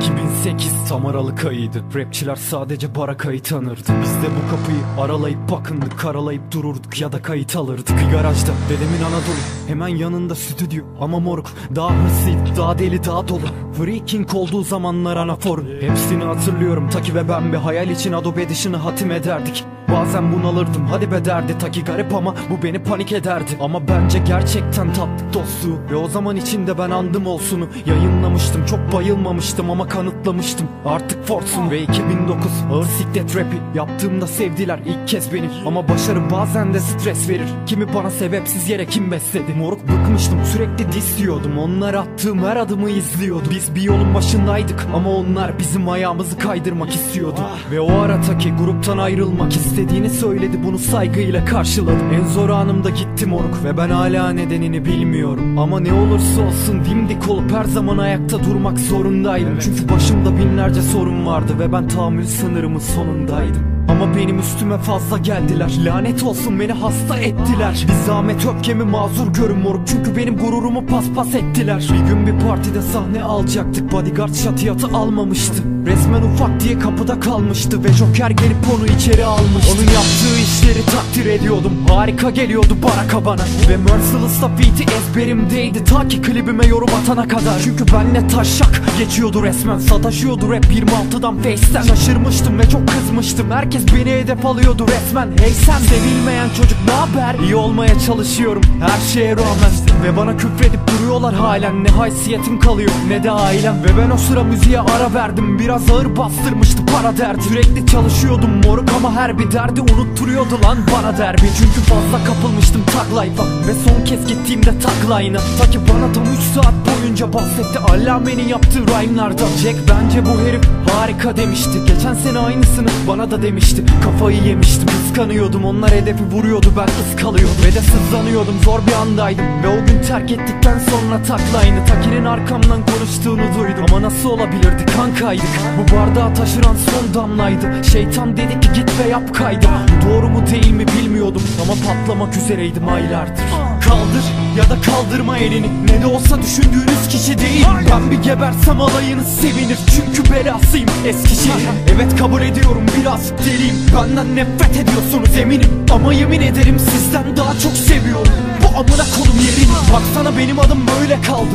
2008 tam Aralık ayıydı. Rapçiler sadece barakayı tanırdı. Biz de bu kapıyı aralayıp bakındık, karalayıp dururduk ya da kayıt alırdık. Garajda dedemin Anadolu, hemen yanında stüdyo. Ama moruk daha hırslıydı, daha deli, daha dolu. Freaking olduğu zamanlar anaforum. Hepsini hatırlıyorum, Taki ve ben bir hayal için Adobe Edition'ı hatim ederdik. Bazen bunalırdım, hadi be derdi. Taki garip ama bu beni panik ederdi. Ama bence gerçekten tattık dostluğu. Ve o zaman içinde ben andım olsunu. Yayınlamıştım, çok bayılmamıştım ama kanıtlamıştım. Artık Force'un ve 2009 ağır siklet rapi yaptığımda sevdiler ilk kez beni. Ama başarı bazen de stres verir. Kimi bana sebepsiz yere kim besledi. Moruk bıkmıştım, sürekli diss diyordum. Onlar attığım her adımı izliyordu. Biz bir yolun başındaydık ama onlar bizim ayağımızı kaydırmak istiyordu. Ve o ara Taki gruptan ayrılmak istediğini söyledi, bunu saygıyla karşıladım. En zor anımda gitti moruk ve ben hala nedenini bilmiyorum. Ama ne olursa olsun dimdik olup her zaman ayakta durmak zorundaydım. Çünkü başımda binlerce sorun vardı ve ben tahammül sınırımın sonundaydım. Ama benim üstüme fazla geldiler, lanet olsun beni hasta ettiler. Bir zahmet öfkemi mazur görün moruk, çünkü benim gururumu paspas ettiler. Bir gün bir partide sahne alacaktık, bodyguard şatiyatı almamıştı. Resmen ufak diye kapıda kalmıştı ve Joker gelip onu içeri almıştı. Onun yaptığı işleri takdir ediyordum, harika geliyordu baraka bana. Ve Merciless'la beat'i ezberimdeydi ta ki klibime yorum atana kadar. Çünkü benle taşak geçiyordu resmen, sataşıyordu rap 26'dan Face'ten. Şaşırmıştım ve çok kızmıştım, herkes beni hedef alıyordu resmen. Hey sen sevilmeyen çocuk naber? İyi olmaya çalışıyorum her şeye rağmen. Ve bana küfredip duruyorlar halen. Ne haysiyetim kalıyor ne de ailem. Ve ben o sıra müziğe ara verdim, biraz ağır bastırmıştı para derdi. Sürekli çalışıyordum moruk ama her bir derdi unutturuyordu lan bana derbi. Çünkü fazla kapılmıştım tag life'a ve son kez gittiğimde tag line'a. Ta ki bana tam 3 saat boyunca bahsetti Allame'nin yaptığı rhyme'lardan. Jack bence bu herif harika demişti. Geçen sene aynısını bana da demişti. Kafayı yemiştim, kıskanıyordum, onlar hedefi vuruyordu, ben ıskalıyordum. Ve de sızlanıyordum, zor bir andaydım. Ve o gün terk ettikten sonra tagline'ı Taki'nin arkamdan konuştuğunu duydum. Ama nasıl olabilirdi, kankaydık. Bu bardağı taşıran son damlaydı. Şeytan dedi ki git ve yap kaydı. Bu doğru mu değil mi bilmiyordum ama patlamak üzereydim aylardır. Kaldır ya da kaldırma elini, ne de olsa düşündüğünüz kişi değil. Ben bir gebersem alayınız sevinir, çünkü belasıyım Eskişehir. Evet kabul ediyorum biraz deliyim, benden nefret ediyorsunuz eminim. Ama yemin ederim sizden daha çok seviyorum bu amına kolum yerini. Baksana benim adım böyle kaldı,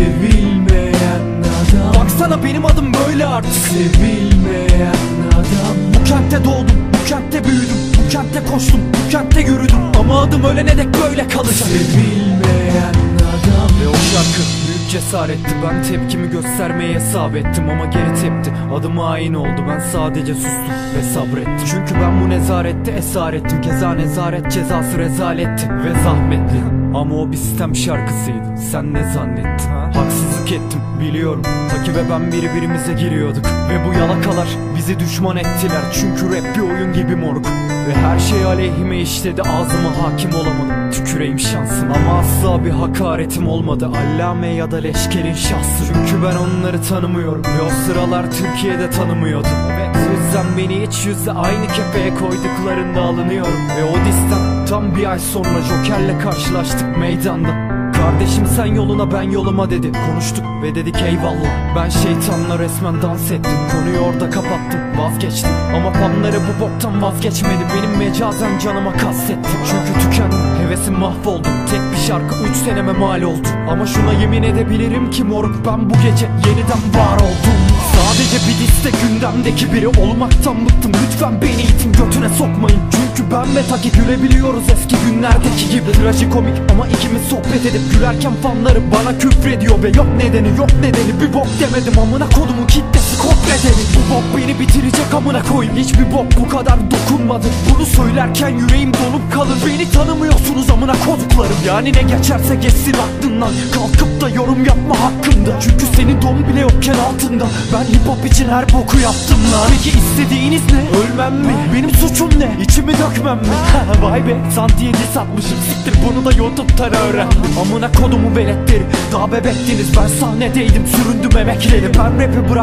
sevilmeyen adam. Baksana benim adım böyle artık, sevilmeyen adam. Bu kentte doğdum, bu kentte büyüdüm, bu kentte koştum, bu kentte yürüdüm. Ama adım ölene dek böyle kalacak, sevilmeyen adam. Ve o şarkı büyük cesaretti, ben tepkimi göstermeye hesap ettim ama geri tepti. Adım hain oldu, ben sadece sustum ve sabrettim. Çünkü ben bu nezarette esarettim, keza nezaret cezası rezaletti ve zahmetli. Ama o bir sistem şarkısıydı, sen ne zannettin? Haksızlık ettim biliyorum, Taki ve ben birbirimize giriyorduk. Ve bu yalakalar bizi düşman ettiler, çünkü rap bir oyun gibi moruk. Ve her şey aleyhime işledi, ağzıma hakim olamadım, tüküreyim şansım. Ama asla bir hakaretim olmadı Allame ya da Leşker'in şahsı. Çünkü ben onları tanımıyorum ve o sıralar Türkiye'de tanımıyordu. Evet, o yüzden beni hiç yüzle aynı kefeye koyduklarında alınıyorum. Ve o disten tam bir ay sonra Joker'le karşılaştık meydanda. Kardeşim sen yoluna ben yoluma dedi, konuştuk ve dedik eyvallah. Ben şeytanla resmen dans ettim, konuyu orada kapattım, vazgeçtim. Ama fanları bu boktan vazgeçmedi, benim mecazen canıma kastettim. Çünkü tükendim, hevesim mahvoldu, tek bir şarkı 3 seneme mal oldu. Ama şuna yemin edebilirim ki moruk, ben bu gece yeniden var oldum. Sadece bir liste gündemdeki biri olmaktan bıktım, lütfen beni itin götüne sokmayın. Çünkü ben ve Taki gülebiliyoruz eski günlerdeki gibi. Trajikomik ama ikimiz sohbet edip gülerken fanları bana küfrediyor. Ve yok nedeni bir bok demedim, amına kodumun kitlesi kopredeni. Bu bok beni bitirecek amına koyayım, hiçbir bok bu kadar dokunmadı. Bunu söylerken yüreğim donup kalır, beni tanımıyorsunuz amına koduklarım. Yani ne geçerse geçsin aklından, kalkıp da yorum yapma hakkında. Çünkü senin don bile yokken altında ben hip hop için her boku yaptım lan. Peki istediğiniz ne? Ölmem mi? Benim suçum ne? İçimi dökmem mi? Vay be, santiye diss atmışım, siktir bunu da YouTube'dan öğrendim. Amına kodumu veletleri, daha bebektiniz, ben sahnedeydim, süründüm emekleri. Ben rap'i bıraktım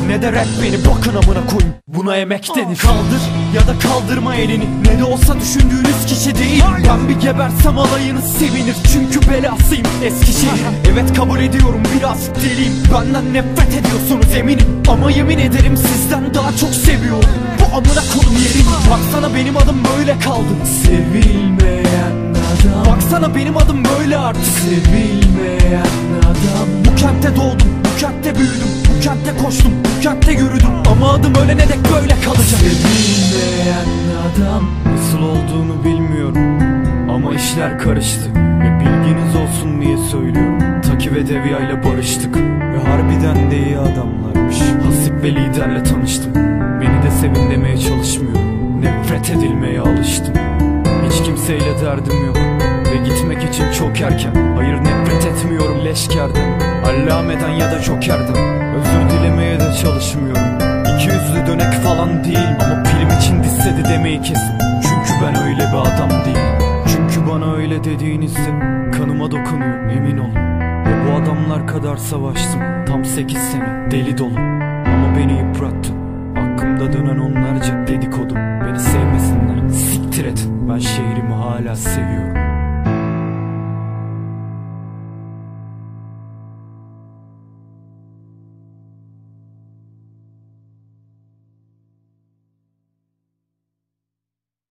ne de rap beni. Bakın amına koyayım, buna emek denir. Kaldır ya da kaldırma elini, ne de olsa düşündüğünüz kişi değil. Ben bir gebersem alayınız sevinir, çünkü belasıyım Eskişehir'in. Evet kabul ediyorum, biraz deliyim, benden nefret ediyorsunuz eminim. Ama yemin ederim sizden daha çok seviyorum bu amına koyayım yerini. Baksana benim adım böyle kaldı, sevilmeyen adam. Baksana benim adım böyle artık, sevilmeyen adam. Bu kentte doğdum, bu kentte büyüdüm, bu kentte koştum, bu kentte yürüdüm. Ama adım ölene dek böyle kalacak. Sevilmeyen adam. Nasıl olduğunu bilmiyorum ama işler karıştı, ve bilginiz olsun diye söylüyorum. Taki ve Devya ile barıştık ve harbiden de iyi adamlarmış. Hasip ve liderle tanıştım, beni de sevin demeye çalışmıyorum. Nefret edilmeye alıştım, hiç kimseyle derdim yok ve gitmek için çok erken. Hayır, nefret etmiyorum leşkerden, allameden ya da jokerden. Özür dilemeye de çalışmıyorum, İki yüzlü dönek falan değilim. Ama film için dissedi demeyi kesin, çünkü ben öyle bir adam değilim. Çünkü bana öyle dediğinizde kanıma dokunuyor, emin olun. Ve bu adamlar kadar savaştım, tam 8 sene deli dolu. Ama beni yıprattı, hakkımda dönen onlarca dedikodu. Beni sevmesinler, siktir et, ben şehrimi hala seviyorum.